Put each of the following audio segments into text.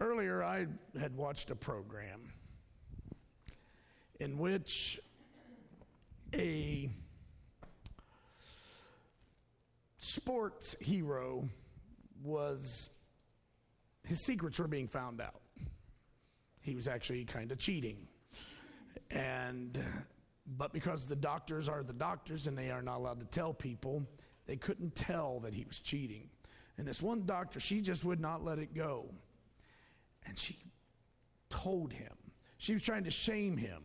Earlier, I had watched a program in which a sports hero his secrets were being found out. He was actually kind of cheating. But because the doctors are the doctors and they are not allowed to tell people, they couldn't tell that he was cheating. And this one doctor, she just would not let it go. And she told him. She was trying to shame him.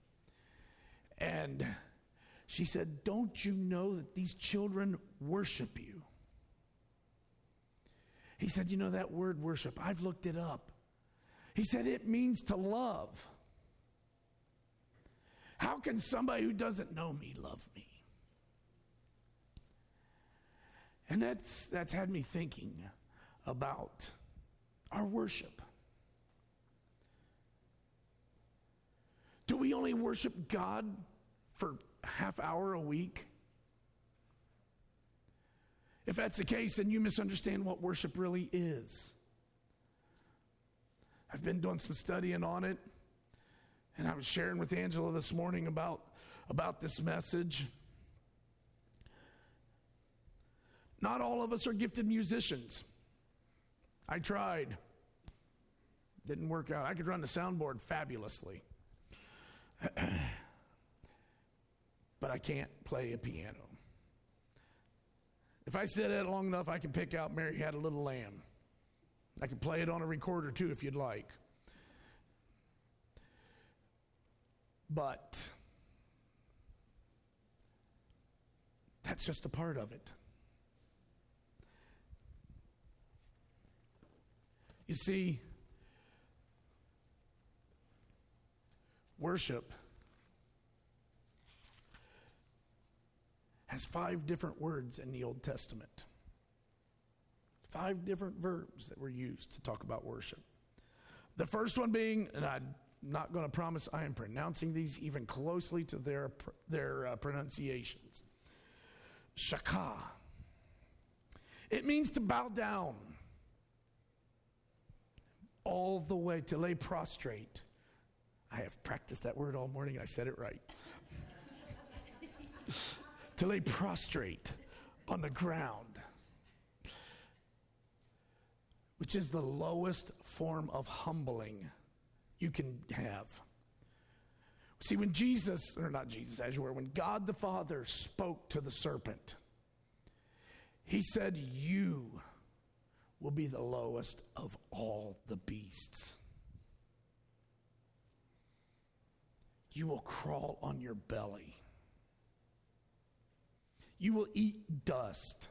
And she said, "Don't you know that these children worship you?" He said, "You know that word worship, I've looked it up." He said, "It means to love. How can somebody who doesn't know me love me?" And that's had me thinking about our worship. Do we only worship God for a half hour a week? If that's the case, then you misunderstand what worship really is. I've been doing some studying on it, and I was sharing with Angela this morning about this message. Not all of us are gifted musicians. I tried. Didn't work out. I could run the soundboard fabulously. But I can't play a piano. If I sit at it long enough, I can pick out Mary Had a Little Lamb. I can play it on a recorder too if you'd like. But that's just a part of it. You see, worship has 5 different words in the Old Testament. 5 different verbs that were used to talk about worship. The first one being, and I'm not going to promise I am pronouncing these even closely to their pronunciations, shakah. It means to bow down. All the way, to lay prostrate. I have practiced that word all morning. I said it right. To lay prostrate on the ground, which is the lowest form of humbling you can have. See, when when God the Father spoke to the serpent, he said, "You will be the lowest of all the beasts. You will crawl on your belly. You will eat dust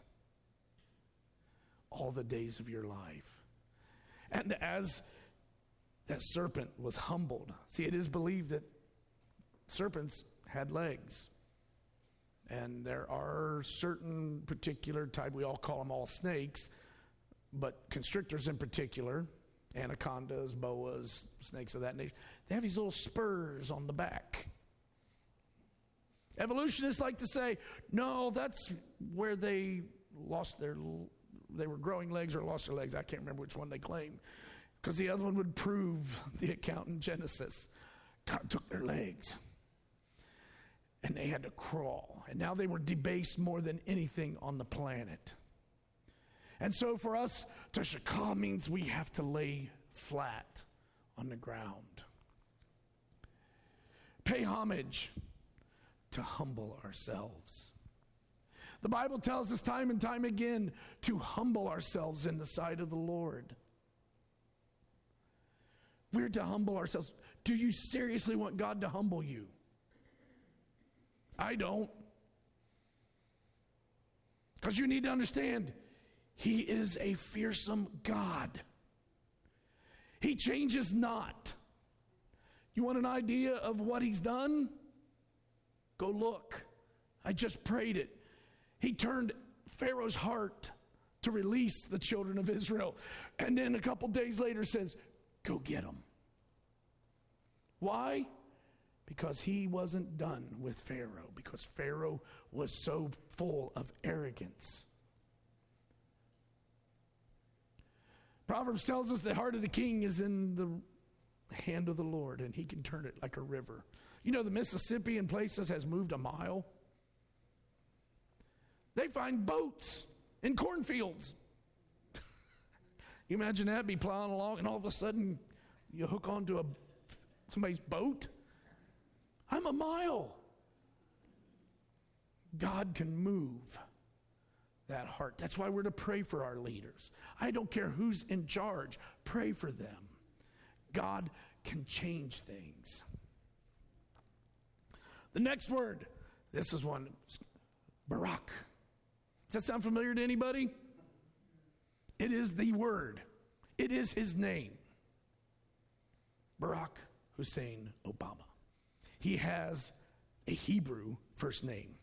all the days of your life." And as that serpent was humbled, see, it is believed that serpents had legs. And there are certain particular type, we all call them all snakes, but constrictors in particular, anacondas, boas, snakes of that nature, they have these little spurs on the back. Evolutionists like to say, no, that's where they were growing legs or lost their legs. I can't remember which one they claim, because the other one would prove the account in Genesis. God took their legs and they had to crawl. And now they were debased more than anything on the planet. And so for us, to shakah means we have to lay flat on the ground. Pay homage, to humble ourselves. The Bible tells us time and time again to humble ourselves in the sight of the Lord. We're to humble ourselves. Do you seriously want God to humble you? I don't. Because you need to understand, He is a fearsome God. He changes not. You want an idea of what He's done? Go look. I just prayed it. He turned Pharaoh's heart to release the children of Israel. And then a couple days later says, go get them. Why? Because he wasn't done with Pharaoh. Because Pharaoh was so full of arrogance. Proverbs tells us the heart of the king is in the hand of the Lord, and he can turn it like a river. You know, the Mississippi in places has moved a mile. They find boats in cornfields. You imagine that, be plowing along, and all of a sudden you hook onto somebody's boat? I'm a mile. God can move that heart. That's why we're to pray for our leaders. I don't care who's in charge. Pray for them. God can change things. The next word, this is one, Barak. Does that sound familiar to anybody? It is the word. It is his name. Barack Hussein Obama. He has a Hebrew first name.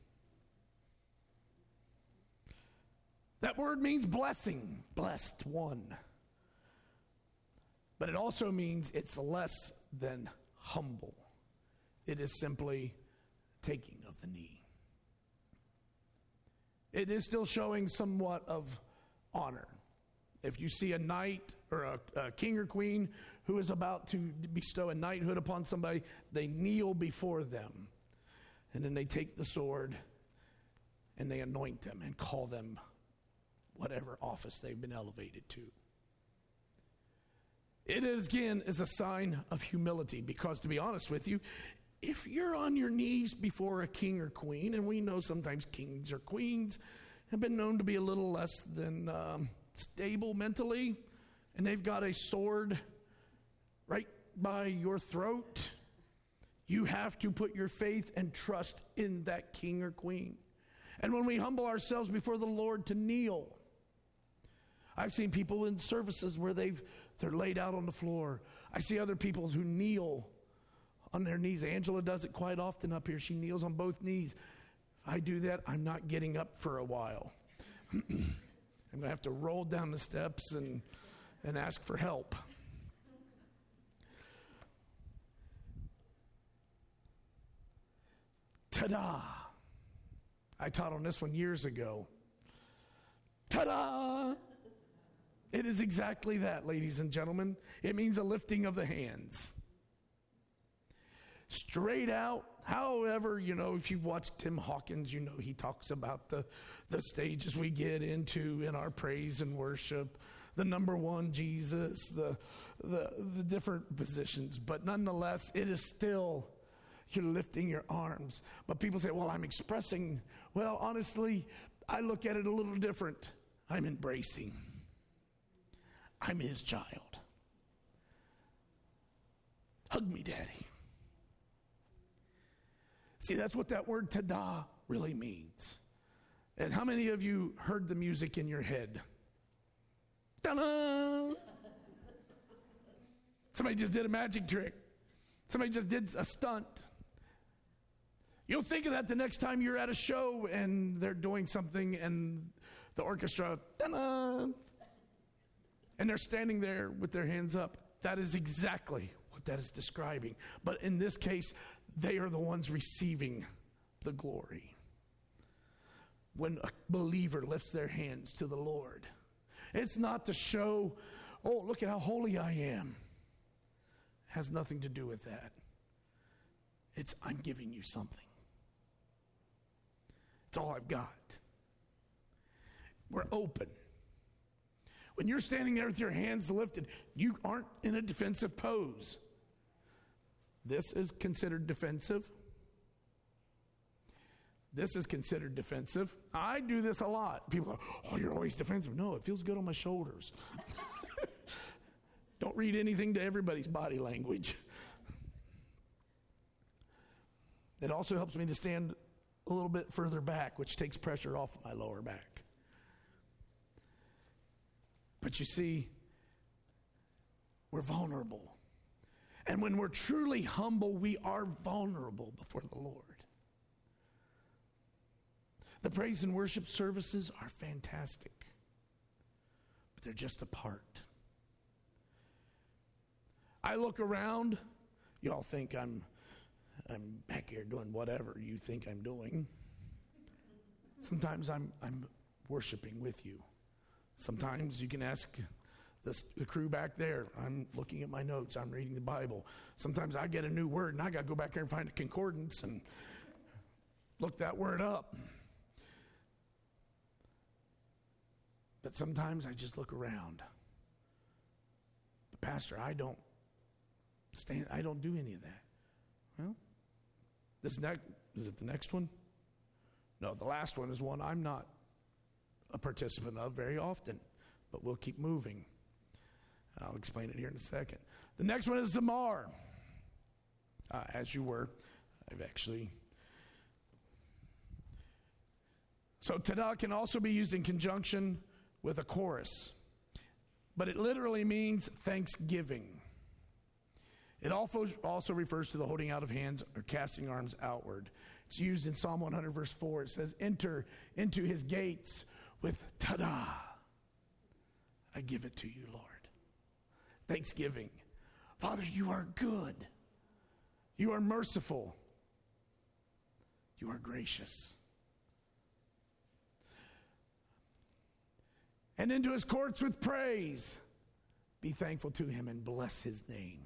That word means blessing, blessed one. But it also means it's less than humble. It is simply taking of the knee. It is still showing somewhat of honor. If you see a knight or a king or queen who is about to bestow a knighthood upon somebody, they kneel before them. And then they take the sword and they anoint them and call them whatever office they've been elevated to. It is, again, is a sign of humility, because to be honest with you, if you're on your knees before a king or queen, and we know sometimes kings or queens have been known to be a little less than stable mentally, and they've got a sword right by your throat, you have to put your faith and trust in that king or queen. And when we humble ourselves before the Lord to kneel, I've seen people in services where they're laid out on the floor. I see other people who kneel on their knees. Angela does it quite often up here. She kneels on both knees. If I do that, I'm not getting up for a while. I'm going to have to roll down the steps and ask for help. Ta-da! I taught on this one years ago. Ta-da! It is exactly that, ladies and gentlemen. It means a lifting of the hands. Straight out. However, if you've watched Tim Hawkins, he talks about the stages we get into in our praise and worship, the number one, Jesus, the different positions. But nonetheless, it is still, you're lifting your arms. But people say, well, I'm expressing. Well, honestly, I look at it a little different. I'm embracing. I'm his child. Hug me, Daddy. See, that's what that word tada really means. And how many of you heard the music in your head? Ta-da! Somebody just did a magic trick. Somebody just did a stunt. You'll think of that the next time you're at a show and they're doing something and the orchestra, ta-da! And they're standing there with their hands up. That is exactly what that is describing. But in this case, they are the ones receiving the glory. When a believer lifts their hands to the Lord, it's not to show, oh, look at how holy I am. It has nothing to do with that. It's, I'm giving you something. It's all I've got. We're open. When you're standing there with your hands lifted, you aren't in a defensive pose. This is considered defensive. This is considered defensive. I do this a lot. People are, oh, you're always defensive. No, it feels good on my shoulders. Don't read anything to everybody's body language. It also helps me to stand a little bit further back, which takes pressure off my lower back. But you see, we're vulnerable. And when we're truly humble, we are vulnerable before the Lord. The praise and worship services are fantastic, but they're just a part. I look around, y'all think I'm back here doing whatever you think I'm doing. Sometimes I'm worshiping with you. Sometimes you can ask The crew back there, I'm looking at my notes, I'm reading the Bible. Sometimes I get a new word and I got to go back there and find a concordance and look that word up. But sometimes I just look around. But Pastor, I don't do any of that. Well, is it the next one? No, the last one is one I'm not a participant of very often, but we'll keep moving. I'll explain it here in a second. The next one is Zamar. As you were, I've actually. So tada can also be used in conjunction with a chorus, but it literally means thanksgiving. It also refers to the holding out of hands or casting arms outward. It's used in Psalm 100 verse 4. It says, enter into his gates with tada. I give it to you, Lord. Thanksgiving. Father, you are good. You are merciful. You are gracious. And into his courts with praise. Be thankful to him and bless his name.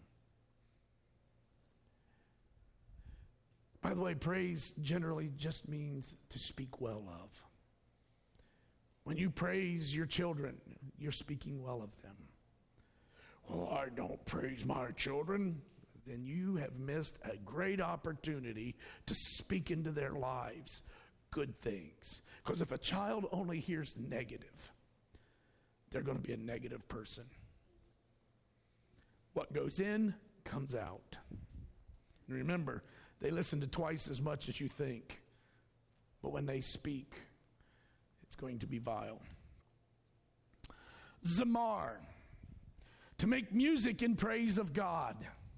By the way, praise generally just means to speak well of. When you praise your children, you're speaking well of them. Well, I don't praise my children. Then you have missed a great opportunity to speak into their lives good things. Because if a child only hears negative, they're going to be a negative person. What goes in, comes out. And remember, they listen to twice as much as you think. But when they speak, it's going to be vile. Zamar. To make music in praise of God.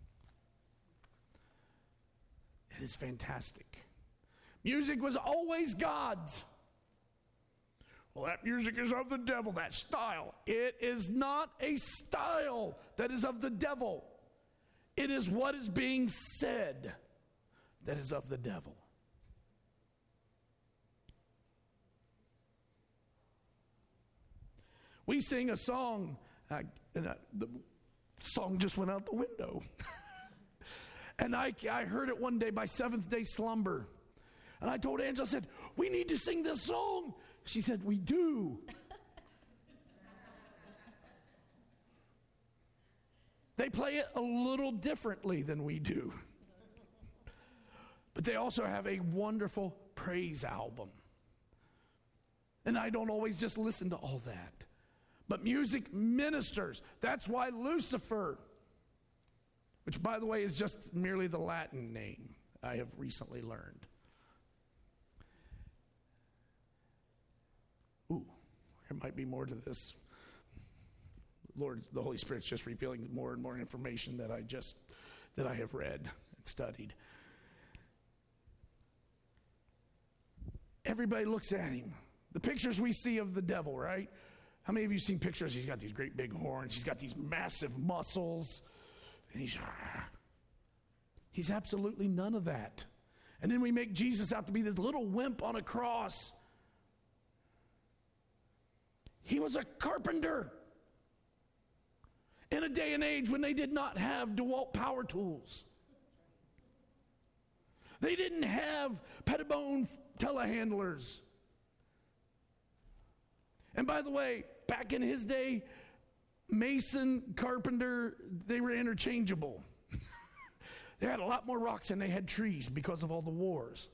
It is fantastic. Music was always God's. Well, that music is of the devil, that style. It is not a style that is of the devil. It is what is being said that is of the devil. We sing a song, the song just went out the window. And I heard it one day by Seventh Day Slumber. And I told Angela, I said, we need to sing this song. She said, we do. They play it a little differently than we do. But they also have a wonderful praise album. And I don't always just listen to all that. But music ministers. That's why Lucifer, which by the way is just merely the Latin name, I have recently learned. Ooh, there might be more to this. The Holy Spirit's just revealing more and more information that I have read and studied. Everybody looks at him. The pictures we see of the devil, right? How many of you seen pictures? He's got these great big horns. He's got these massive muscles. And he's absolutely none of that. And then we make Jesus out to be this little wimp on a cross. He was a carpenter in a day and age when they did not have DeWalt power tools. They didn't have Pettibone telehandlers. And by the way, back in his day, mason, carpenter, they were interchangeable. They had a lot more rocks than they had trees because of all the wars.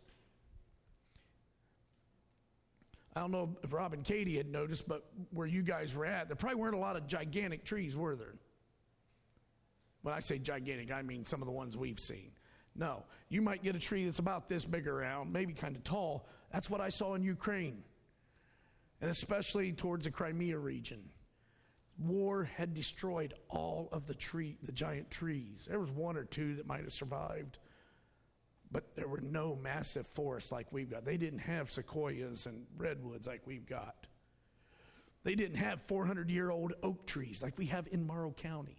I don't know if Rob and Katie had noticed, but where you guys were at, there probably weren't a lot of gigantic trees, were there? When I say gigantic, I mean some of the ones we've seen. No, you might get a tree that's about this big around, maybe kind of tall. That's what I saw in Ukraine, and especially towards the Crimea region. War had destroyed all of the giant trees. There was one or two that might have survived, but there were no massive forests like we've got. They didn't have sequoias and redwoods like we've got. They didn't have 400-year-old oak trees like we have in Morrow County.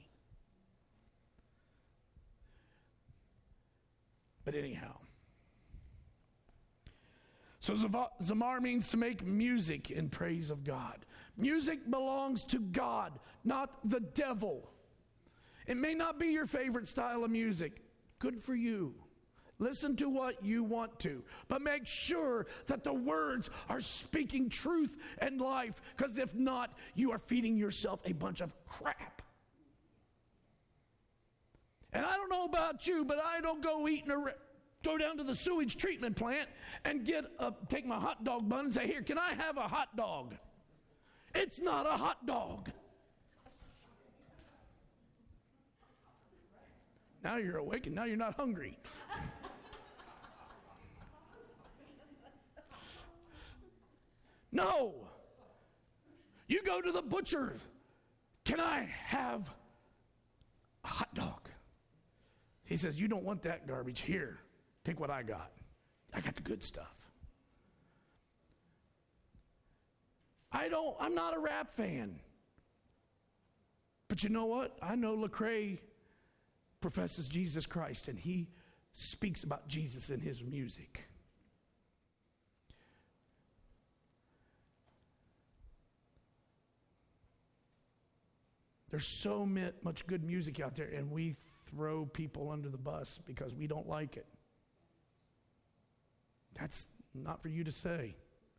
But anyhow, So zamar means to make music in praise of God. Music belongs to God, not the devil. It may not be your favorite style of music. Good for you. Listen to what you want to. But make sure that the words are speaking truth and life, because if not, you are feeding yourself a bunch of crap. And I don't know about you, but I don't go go down to the sewage treatment plant and take my hot dog bun and say, here, can I have a hot dog? It's not a hot dog. Now you're awake and now you're not hungry. No. You go to the butcher. Can I have a hot dog? He says, you don't want that garbage. Here, take what I got. I got the good stuff. I'm not a rap fan. But you know what? I know Lecrae professes Jesus Christ, and he speaks about Jesus in his music. There's so much good music out there, and we throw people under the bus because we don't like it. That's not for you to say.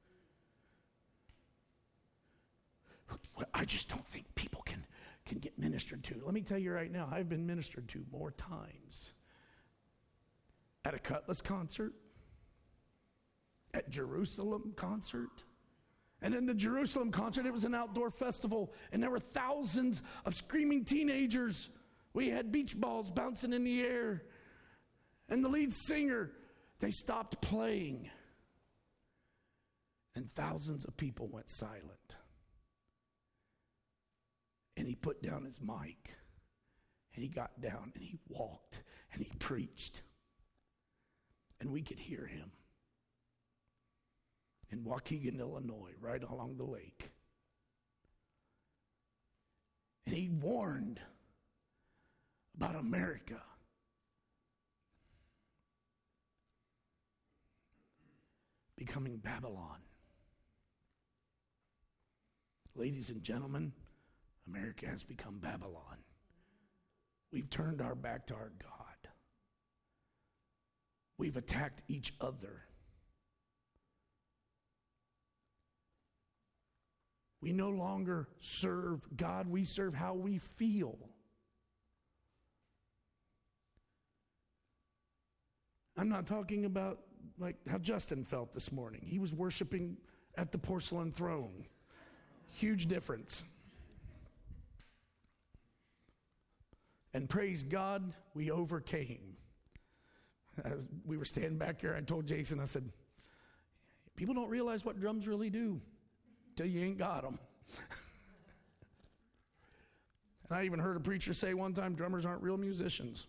Well, I just don't think people can get ministered to. Let me tell you right now, I've been ministered to more times at a Cutlass concert, at Jerusalem concert. And in the Jerusalem concert, it was an outdoor festival, and there were thousands of screaming teenagers. We had beach balls bouncing in the air. And the lead singer, they stopped playing. And thousands of people went silent. And he put down his mic. And he got down and he walked and he preached. And we could hear him. In Waukegan, Illinois, right along the lake. And he warned about America. Becoming Babylon. Ladies and gentlemen, America has become Babylon. We've turned our back to our God. We've attacked each other. We no longer serve God, we serve how we feel. I'm not talking about like how Justin felt this morning. He was worshiping at the porcelain throne. Huge difference. And praise God, we overcame. We were standing back here. I told Jason, I said, people don't realize what drums really do till you ain't got them. And I even heard a preacher say one time, drummers aren't real musicians.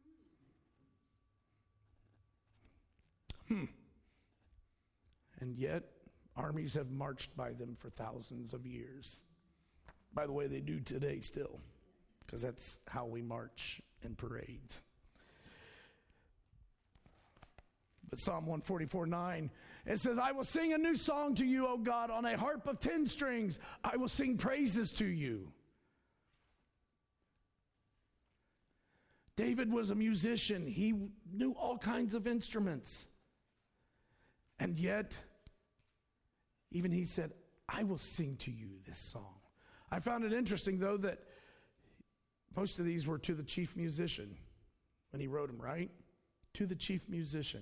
And yet, armies have marched by them for thousands of years. By the way, they do today still, because that's how we march in parades. But Psalm 144:9, it says, I will sing a new song to you, O God, on a harp of 10 strings. I will sing praises to you. David was a musician. He knew all kinds of instruments. And yet, even he said, I will sing to you this song. I found it interesting, though, that most of these were to the chief musician when he wrote them, right? To the chief musician.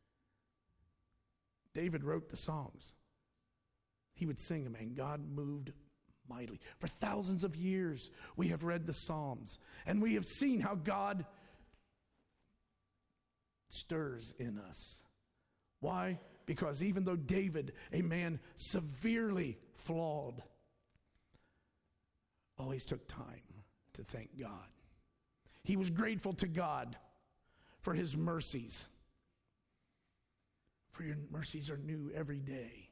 David wrote the songs. He would sing them, and God moved mightily. For thousands of years, we have read the Psalms, and we have seen how God stirs in us. Why? Because even though David, a man severely flawed, always took time to thank God. He was grateful to God for his mercies. For your mercies are new every day.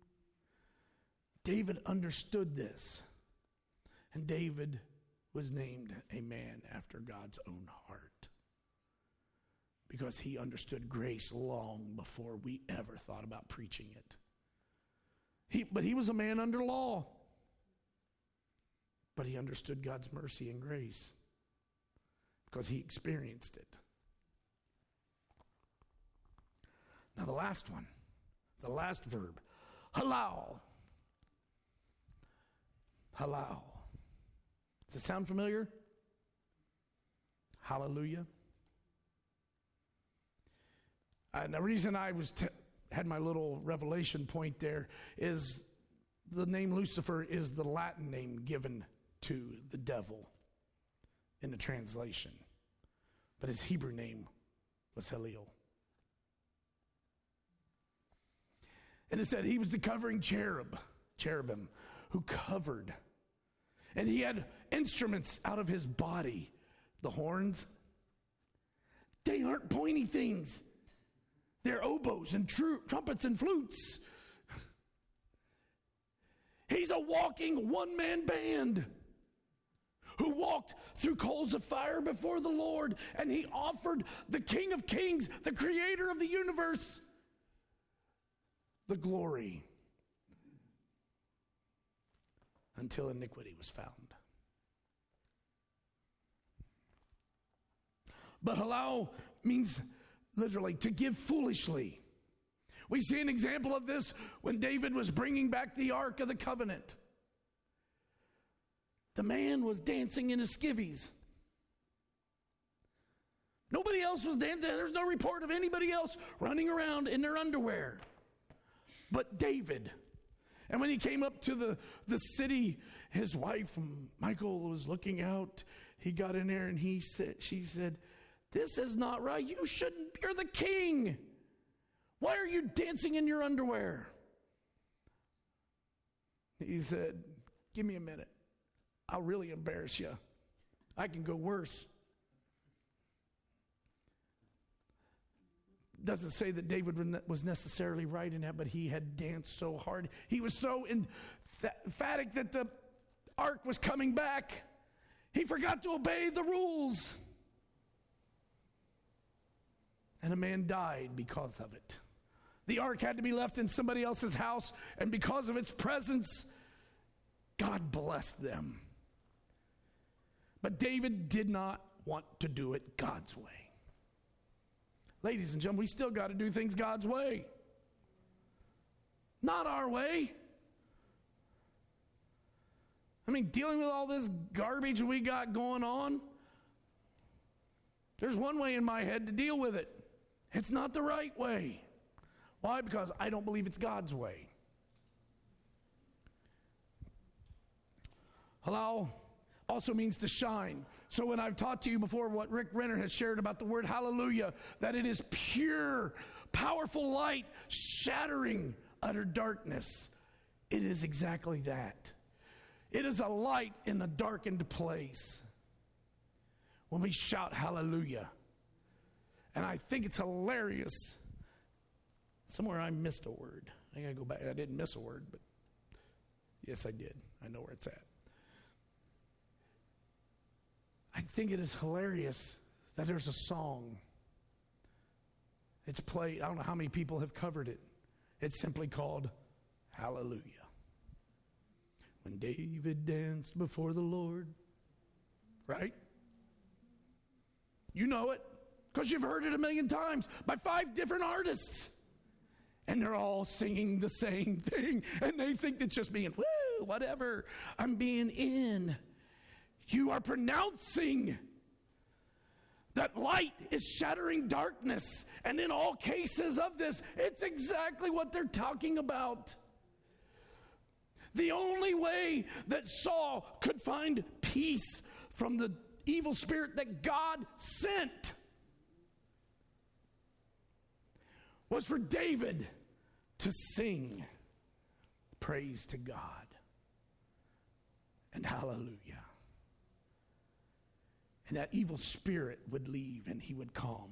David understood this. And David was named a man after God's own heart. because he understood grace long before we ever thought about preaching it. But he was a man under law. But he understood God's mercy and grace because he experienced it. Now the last one, the last verb, halal. Halal. Does it sound familiar? Hallelujah. And the reason I had my little revelation point there is the name Lucifer is the Latin name given to the devil in the translation. But his Hebrew name was Halil. And it said he was the covering cherubim, who covered. And he had instruments out of his body. The horns, they aren't pointy things. They're oboes and trumpets and flutes. He's a walking one-man band who walked through coals of fire before the Lord, and he offered the King of Kings, the creator of the universe, the glory until iniquity was found. But halal means literally to give foolishly. We see an example of this when David was bringing back the Ark of the Covenant. The man was dancing in his skivvies. Nobody else was dancing. There's no report of anybody else running around in their underwear. But David. And when he came up to the city, his wife, Michal, was looking out. He got in there and she said, "This is not right. You shouldn't. You're the king. Why are you dancing in your underwear?" He said, "Give me a minute. I'll really embarrass you. I can go worse." Doesn't say that David was necessarily right in that, but he had danced so hard. He was so emphatic that the ark was coming back. He forgot to obey the rules. And a man died because of it. The ark had to be left in somebody else's house, and because of its presence, God blessed them. But David did not want to do it God's way. Ladies and gentlemen, we still got to do things God's way. Not our way. I mean, dealing with all this garbage we got going on, there's one way in my head to deal with it. It's not the right way. Why? Because I don't believe it's God's way. Halal also means to shine. So when I've taught to you before what Rick Renner has shared about the word hallelujah, that it is pure, powerful light shattering utter darkness. It is exactly that. It is a light in a darkened place. When we shout hallelujah. And I think it's hilarious. Somewhere I missed a word. I got to go back. I didn't miss a word, but yes, I did. I know where it's at. I think it is hilarious that there's a song. It's played. I don't know how many people have covered it. It's simply called Hallelujah. When David danced before the Lord. Right? You know it because you've heard it a million times by 5 different artists. And they're all singing the same thing. And they think it's just being, woo, whatever. I'm being in. You are pronouncing that light is shattering darkness. And in all cases of this, it's exactly what they're talking about. The only way that Saul could find peace from the evil spirit that God sent was for David to sing praise to God and hallelujah. And that evil spirit would leave and he would calm.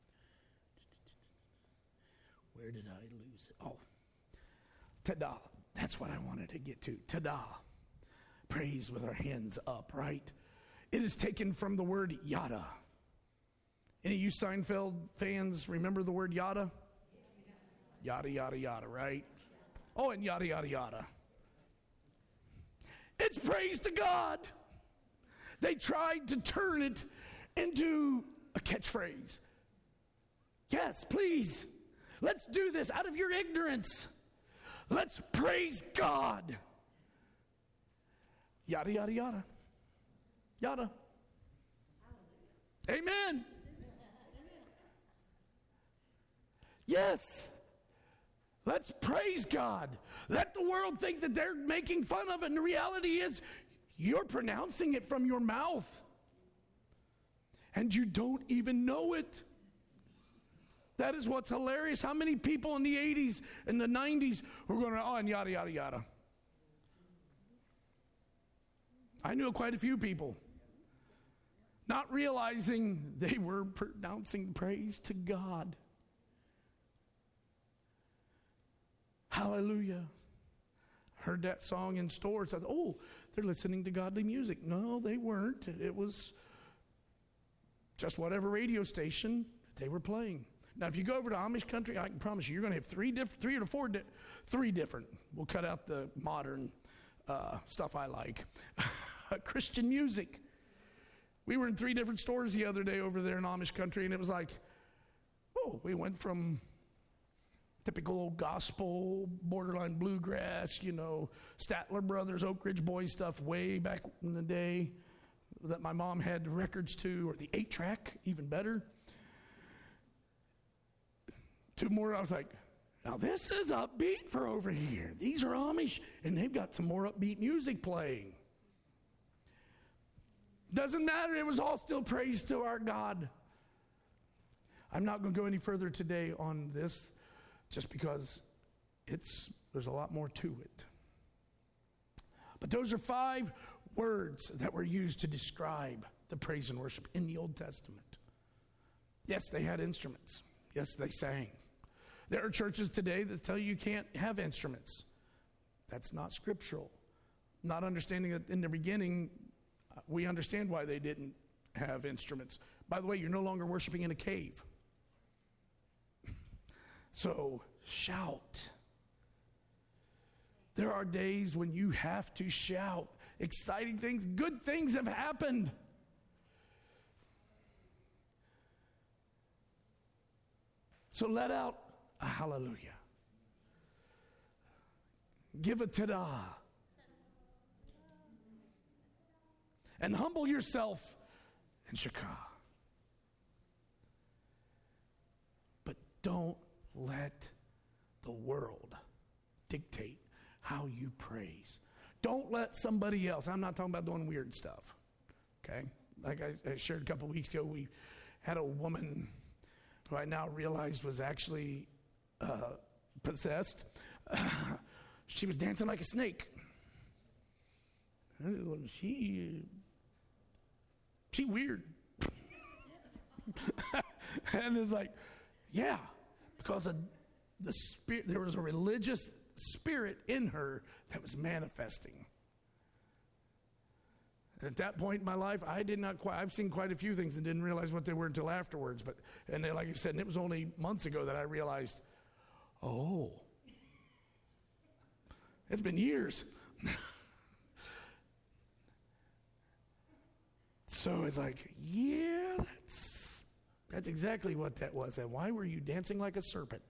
Where did I lose it? Oh, ta-da. That's what I wanted to get to. Tada. Praise with our hands up, right? It is taken from the word yada. Any of you Seinfeld fans remember the word yada? Yada, yada, yada, right? Oh, and yada, yada, yada. It's praise to God. They tried to turn it into a catchphrase. Yes, please. Let's do this out of your ignorance. Let's praise God. Yada, yada, yada. Yada. Amen. Yes. Let's praise God. Let the world think that they're making fun of it. And the reality is, you're pronouncing it from your mouth. And you don't even know it. That is what's hilarious. How many people in the 80s and the 90s were going, oh, and yada, yada, yada. I knew quite a few people. Not realizing they were pronouncing praise to God. Hallelujah. Heard that song in stores. I thought, oh, they're listening to godly music. No, they weren't. It was just whatever radio station they were playing. Now, if you go over to Amish country, I can promise you, you're going to have three different. We'll cut out the modern stuff I like. Christian music. We were in 3 different stores the other day over there in Amish country, and it was like, oh, we went from typical old gospel, borderline bluegrass, Statler Brothers, Oak Ridge Boys stuff way back in the day that my mom had records to, or the 8-track, even better. 2 more, I was like, now this is upbeat for over here. These are Amish, and they've got some more upbeat music playing. Doesn't matter, it was all still praise to our God. I'm not going to go any further today on this, just because there's a lot more to it. But those are 5 words that were used to describe the praise and worship in the Old Testament. Yes, they had instruments. Yes, they sang. There are churches today that tell you can't have instruments. That's not scriptural. Not understanding that in the beginning, we understand why they didn't have instruments. By the way, you're no longer worshiping in a cave. So shout. There are days when you have to shout. Exciting things, good things have happened. So let out a hallelujah. Give a ta-da. And humble yourself in shakah. But don't let the world dictate how you praise. Don't let somebody else. I'm not talking about doing weird stuff. Okay? Like I shared a couple weeks ago, we had a woman who I now realized was actually possessed. She was dancing like a snake. She weird. And it's like, yeah, because of the spirit, there was a religious spirit in her that was manifesting. And at that point in my life, I've seen quite a few things and didn't realize what they were until afterwards. And then, like I said, and it was only months ago that I realized, oh, it's been years. So it's like, yeah, that's exactly what that was. And why were you dancing like a serpent?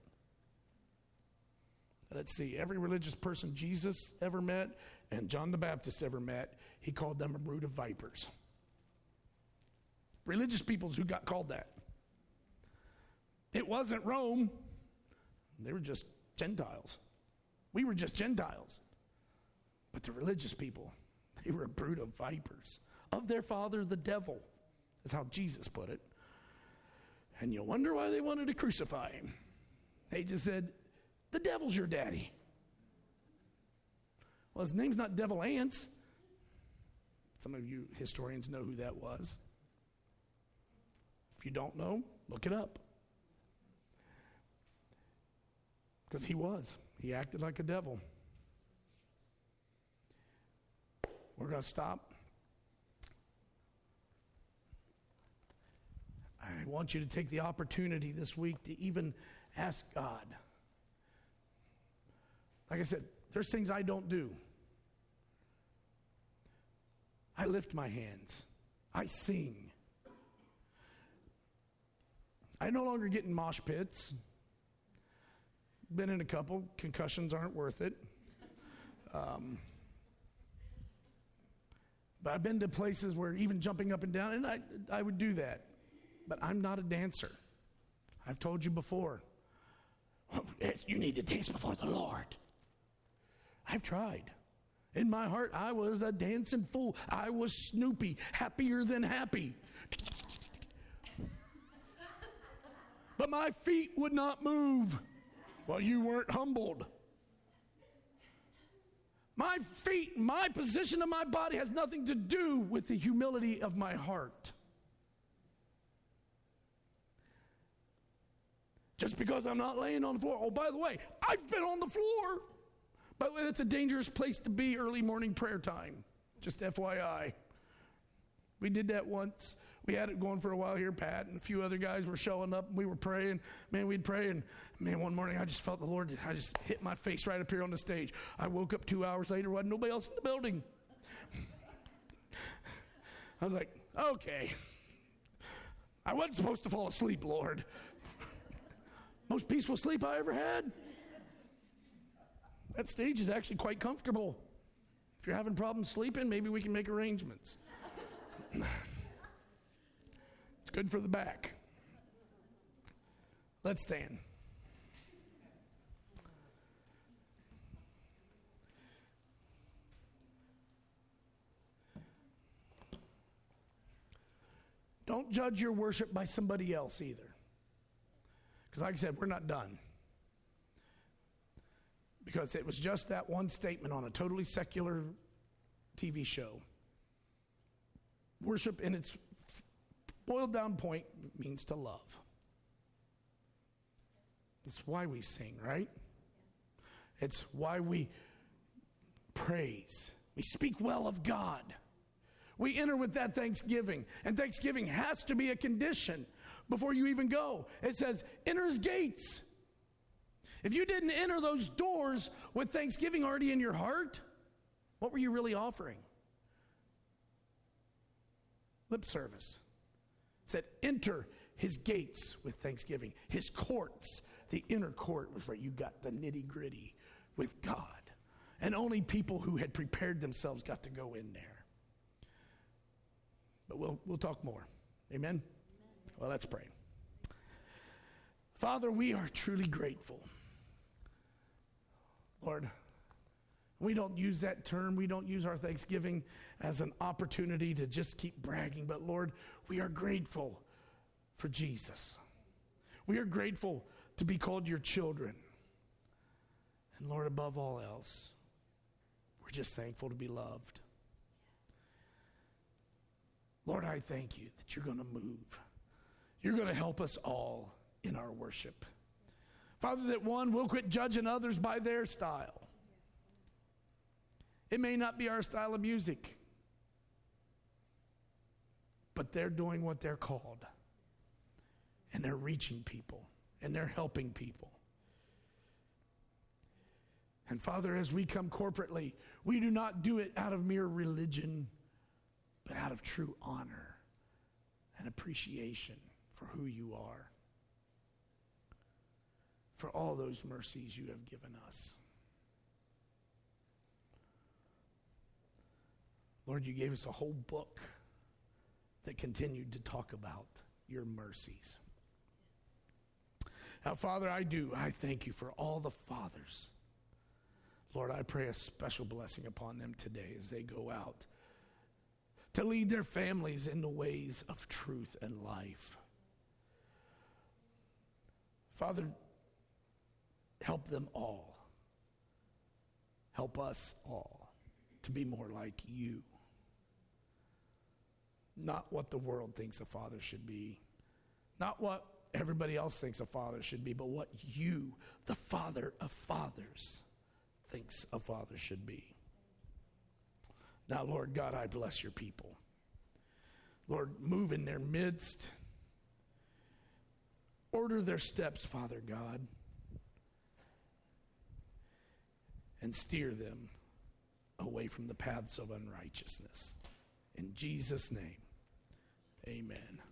Let's see, every religious person Jesus ever met and John the Baptist ever met, he called them a brood of vipers. Religious peoples who got called that. It wasn't Rome. They were just Gentiles. We were just Gentiles. But the religious people, they were a brood of vipers. Of their father, the devil. That's how Jesus put it. And you wonder why they wanted to crucify him. They just said, the devil's your daddy. Well, his name's not Devil Ants. Some of you historians know who that was. If you don't know, look it up. Because he acted like a devil. We're going to stop. I want you to take the opportunity this week to even ask God. Like I said, there's things I don't do. I lift my hands. I sing. I no longer get in mosh pits. Been in a couple. Concussions aren't worth it. But I've been to places where even jumping up and down, and I would do that. But I'm not a dancer. I've told you before. You need to dance before the Lord. I've tried. In my heart, I was a dancing fool. I was Snoopy, happier than happy. But my feet would not move. Well, you weren't humbled. My feet, my position of my body has nothing to do with the humility of my heart. Just because I'm not laying on the floor. Oh, by the way, I've been on the floor. By the way, that's a dangerous place to be early morning prayer time. Just FYI. We did that once. We had it going for a while here. Pat and a few other guys were showing up, and we were praying. Man, we'd pray, and man, one morning I just felt the Lord. I just hit my face right up here on the stage. I woke up 2 hours later, wasn't nobody else in the building. I was like, okay. I wasn't supposed to fall asleep, Lord. Most peaceful sleep I ever had. That stage is actually quite comfortable. If you're having problems sleeping, maybe we can make arrangements. It's good for the back. Let's stand. Don't judge your worship by somebody else either. Because like I said, we're not done. Because it was just that one statement on a totally secular TV show. Worship in its boiled down point means to love. It's why we sing, right? It's why we praise. We speak well of God. We enter with that thanksgiving. And thanksgiving has to be a condition before you even go. It says, enter his gates. If you didn't enter those doors with thanksgiving already in your heart, what were you really offering? Lip service. It said, enter his gates with thanksgiving. His courts, the inner court was where you got the nitty gritty with God. And only people who had prepared themselves got to go in there. But we'll talk more. Amen? Well, let's pray. Father, we are truly grateful. Lord, we don't use that term. We don't use our Thanksgiving as an opportunity to just keep bragging. But Lord, we are grateful for Jesus. We are grateful to be called your children. And Lord, above all else, we're just thankful to be loved. Lord, I thank you that you're going to move. You're going to help us all in our worship. Father, that one, we'll quit judging others by their style. It may not be our style of music, but they're doing what they're called. And they're reaching people, and they're helping people. And Father, as we come corporately, we do not do it out of mere religion, but out of true honor and appreciation for who you are, for all those mercies you have given us. Lord, you gave us a whole book that continued to talk about your mercies. Now, Father, I thank you for all the fathers. Lord, I pray a special blessing upon them today as they go out to lead their families in the ways of truth and life. Father, help them all. Help us all to be more like you. Not what the world thinks a father should be. Not what everybody else thinks a father should be, but what you, the Father of fathers, thinks a father should be. Now, Lord God, I bless your people. Lord, move in their midst. Order their steps, Father God, and steer them away from the paths of unrighteousness. In Jesus' name, amen.